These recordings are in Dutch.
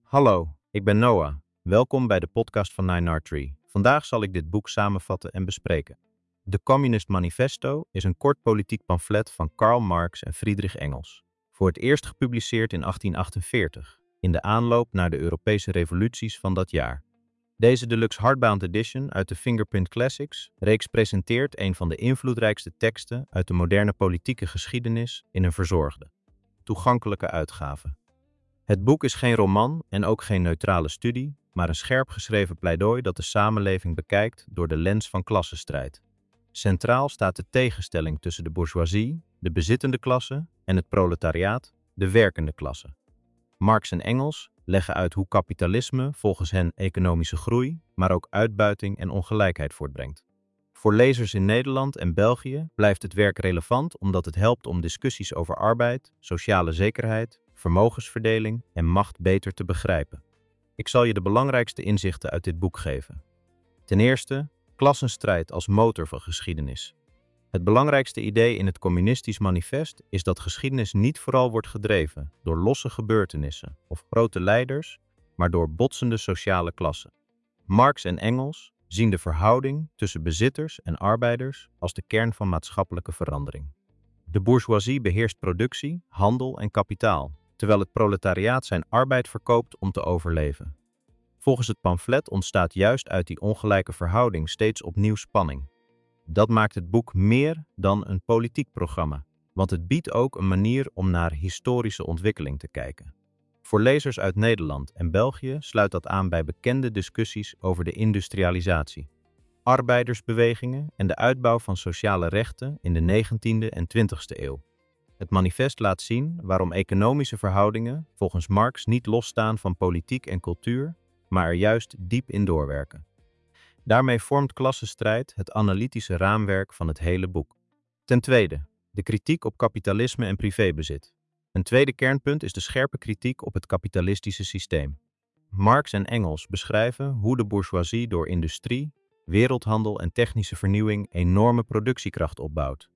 Hallo, ik ben Noah. Welkom bij de podcast van 9R3. Vandaag zal ik dit boek samenvatten en bespreken. De Communist Manifesto is een kort politiek pamflet van Karl Marx en Friedrich Engels. Voor het eerst gepubliceerd in 1848, in de aanloop naar de Europese revoluties van dat jaar. Deze deluxe hardbound edition uit de Fingerprint Classics reeks presenteert een van de invloedrijkste teksten uit de moderne politieke geschiedenis in een verzorgde, toegankelijke uitgave. Het boek is geen roman en ook geen neutrale studie, maar een scherp geschreven pleidooi dat de samenleving bekijkt door de lens van klassenstrijd. Centraal staat de tegenstelling tussen de bourgeoisie, de bezittende klasse, en het proletariaat, de werkende klasse. Marx en Engels leggen uit hoe kapitalisme volgens hen economische groei, maar ook uitbuiting en ongelijkheid voortbrengt. Voor lezers in Nederland en België blijft het werk relevant omdat het helpt om discussies over arbeid, sociale zekerheid, vermogensverdeling en macht beter te begrijpen. Ik zal je de belangrijkste inzichten uit dit boek geven. Ten eerste, klassenstrijd als motor van geschiedenis. Het belangrijkste idee in het Communistisch Manifest is dat geschiedenis niet vooral wordt gedreven door losse gebeurtenissen of grote leiders, maar door botsende sociale klassen. Marx en Engels zien de verhouding tussen bezitters en arbeiders als de kern van maatschappelijke verandering. De bourgeoisie beheerst productie, handel en kapitaal, terwijl het proletariaat zijn arbeid verkoopt om te overleven. Volgens het pamflet ontstaat juist uit die ongelijke verhouding steeds opnieuw spanning. Dat maakt het boek meer dan een politiek programma, want het biedt ook een manier om naar historische ontwikkeling te kijken. Voor lezers uit Nederland en België sluit dat aan bij bekende discussies over de industrialisatie, arbeidersbewegingen en de uitbouw van sociale rechten in de 19e en 20e eeuw. Het manifest laat zien waarom economische verhoudingen volgens Marx niet losstaan van politiek en cultuur, maar er juist diep in doorwerken. Daarmee vormt klassenstrijd het analytische raamwerk van het hele boek. Ten tweede, de kritiek op kapitalisme en privébezit. Een tweede kernpunt is de scherpe kritiek op het kapitalistische systeem. Marx en Engels beschrijven hoe de bourgeoisie door industrie, wereldhandel en technische vernieuwing enorme productiekracht opbouwt,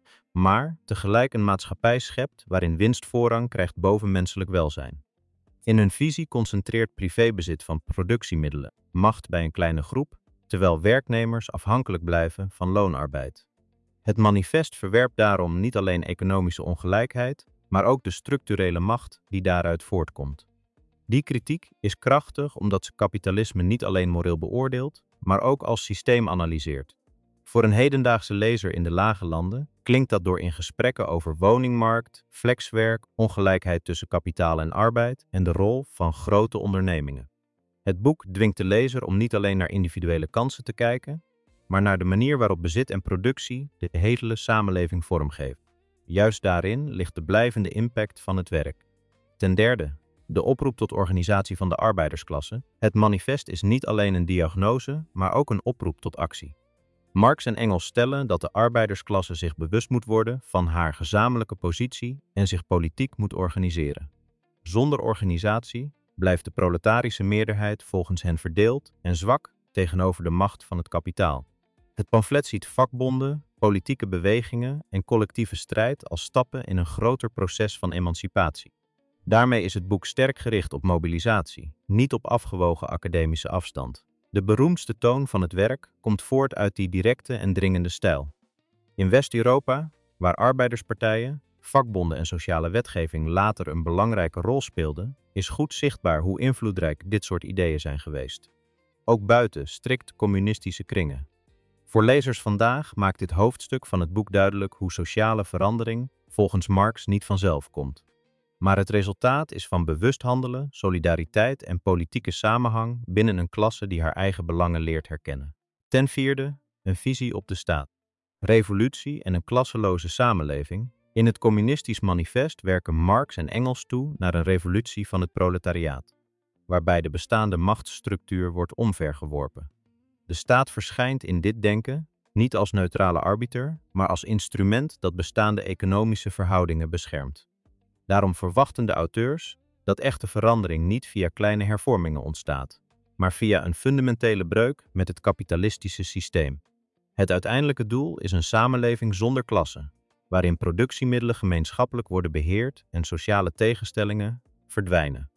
maar tegelijk een maatschappij schept waarin winst voorrang krijgt boven menselijk welzijn. In hun visie concentreert privébezit van productiemiddelen macht bij een kleine groep, terwijl werknemers afhankelijk blijven van loonarbeid. Het manifest verwerpt daarom niet alleen economische ongelijkheid, maar ook de structurele macht die daaruit voortkomt. Die kritiek is krachtig omdat ze kapitalisme niet alleen moreel beoordeelt, maar ook als systeem analyseert. Voor een hedendaagse lezer in de lage landen klinkt dat door in gesprekken over woningmarkt, flexwerk, ongelijkheid tussen kapitaal en arbeid en de rol van grote ondernemingen. Het boek dwingt de lezer om niet alleen naar individuele kansen te kijken, maar naar de manier waarop bezit en productie de hele samenleving vormgeven. Juist daarin ligt de blijvende impact van het werk. Ten derde, de oproep tot organisatie van de arbeidersklasse. Het manifest is niet alleen een diagnose, maar ook een oproep tot actie. Marx en Engels stellen dat de arbeidersklasse zich bewust moet worden van haar gezamenlijke positie en zich politiek moet organiseren. Zonder organisatie blijft de proletarische meerderheid volgens hen verdeeld en zwak tegenover de macht van het kapitaal. Het pamflet ziet vakbonden, politieke bewegingen en collectieve strijd als stappen in een groter proces van emancipatie. Daarmee is het boek sterk gericht op mobilisatie, niet op afgewogen academische afstand. De beroemdste toon van het werk komt voort uit die directe en dringende stijl. In West-Europa, waar arbeiderspartijen, vakbonden en sociale wetgeving later een belangrijke rol speelden, is goed zichtbaar hoe invloedrijk dit soort ideeën zijn geweest. Ook buiten strikt communistische kringen. Voor lezers vandaag maakt dit hoofdstuk van het boek duidelijk hoe sociale verandering volgens Marx niet vanzelf komt. Maar het resultaat is van bewust handelen, solidariteit en politieke samenhang binnen een klasse die haar eigen belangen leert herkennen. Ten vierde, een visie op de staat. Revolutie en een klasseloze samenleving. In het Communistisch Manifest werken Marx en Engels toe naar een revolutie van het proletariaat, waarbij de bestaande machtsstructuur wordt omvergeworpen. De staat verschijnt in dit denken niet als neutrale arbiter, maar als instrument dat bestaande economische verhoudingen beschermt. Daarom verwachten de auteurs dat echte verandering niet via kleine hervormingen ontstaat, maar via een fundamentele breuk met het kapitalistische systeem. Het uiteindelijke doel is een samenleving zonder klassen, waarin productiemiddelen gemeenschappelijk worden beheerd en sociale tegenstellingen verdwijnen.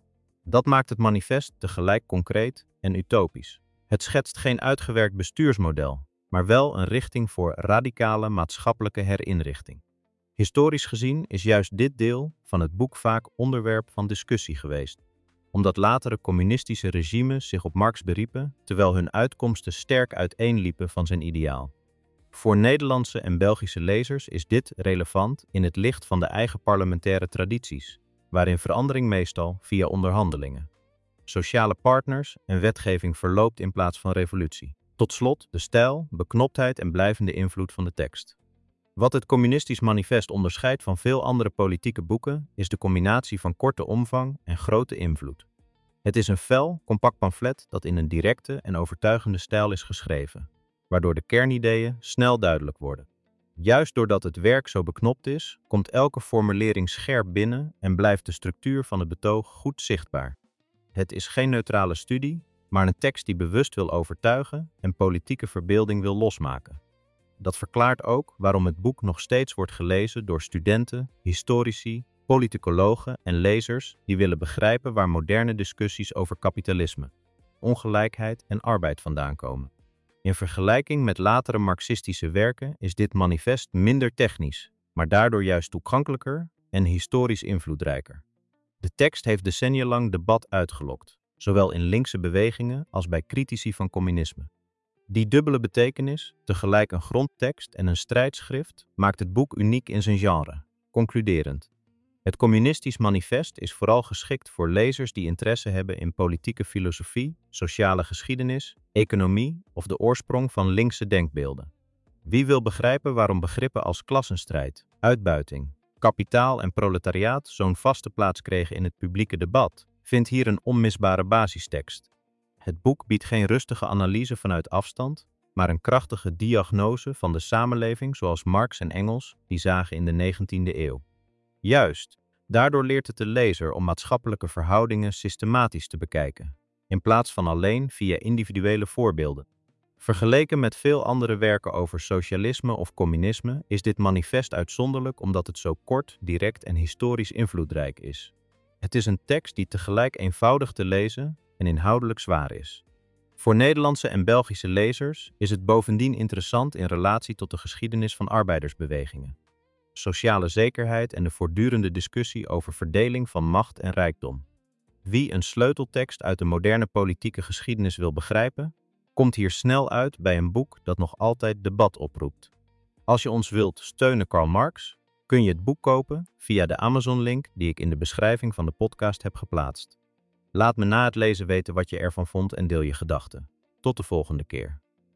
Dat maakt het manifest tegelijk concreet en utopisch. Het schetst geen uitgewerkt bestuursmodel, maar wel een richting voor radicale maatschappelijke herinrichting. Historisch gezien is juist dit deel van het boek vaak onderwerp van discussie geweest, omdat latere communistische regimes zich op Marx beriepen, terwijl hun uitkomsten sterk uiteenliepen van zijn ideaal. Voor Nederlandse en Belgische lezers is dit relevant in het licht van de eigen parlementaire tradities, waarin verandering meestal via onderhandelingen, sociale partners en wetgeving verloopt in plaats van revolutie. Tot slot de stijl, beknoptheid en blijvende invloed van de tekst. Wat het Communistisch Manifest onderscheidt van veel andere politieke boeken is de combinatie van korte omvang en grote invloed. Het is een fel, compact pamflet dat in een directe en overtuigende stijl is geschreven, waardoor de kernideeën snel duidelijk worden. Juist doordat het werk zo beknopt is, komt elke formulering scherp binnen en blijft de structuur van het betoog goed zichtbaar. Het is geen neutrale studie, maar een tekst die bewust wil overtuigen en politieke verbeelding wil losmaken. Dat verklaart ook waarom het boek nog steeds wordt gelezen door studenten, historici, politicologen en lezers die willen begrijpen waar moderne discussies over kapitalisme, ongelijkheid en arbeid vandaan komen. In vergelijking met latere marxistische werken is dit manifest minder technisch, maar daardoor juist toegankelijker en historisch invloedrijker. De tekst heeft decennia lang debat uitgelokt, zowel in linkse bewegingen als bij critici van communisme. Die dubbele betekenis, tegelijk een grondtekst en een strijdschrift, maakt het boek uniek in zijn genre. Concluderend. Het Communistisch Manifest is vooral geschikt voor lezers die interesse hebben in politieke filosofie, sociale geschiedenis, economie of de oorsprong van linkse denkbeelden. Wie wil begrijpen waarom begrippen als klassenstrijd, uitbuiting, kapitaal en proletariaat zo'n vaste plaats kregen in het publieke debat, vindt hier een onmisbare basistekst. Het boek biedt geen rustige analyse vanuit afstand, maar een krachtige diagnose van de samenleving zoals Marx en Engels die zagen in de 19e eeuw. Juist, daardoor leert het de lezer om maatschappelijke verhoudingen systematisch te bekijken, in plaats van alleen via individuele voorbeelden. Vergeleken met veel andere werken over socialisme of communisme is dit manifest uitzonderlijk omdat het zo kort, direct en historisch invloedrijk is. Het is een tekst die tegelijk eenvoudig te lezen en inhoudelijk zwaar is. Voor Nederlandse en Belgische lezers is het bovendien interessant in relatie tot de geschiedenis van arbeidersbewegingen, sociale zekerheid en de voortdurende discussie over verdeling van macht en rijkdom. Wie een sleuteltekst uit de moderne politieke geschiedenis wil begrijpen, komt hier snel uit bij een boek dat nog altijd debat oproept. Als je ons wilt steunen Karl Marx, kun je het boek kopen via de Amazon-link die ik in de beschrijving van de podcast heb geplaatst. Laat me na het lezen weten wat je ervan vond en deel je gedachten. Tot de volgende keer.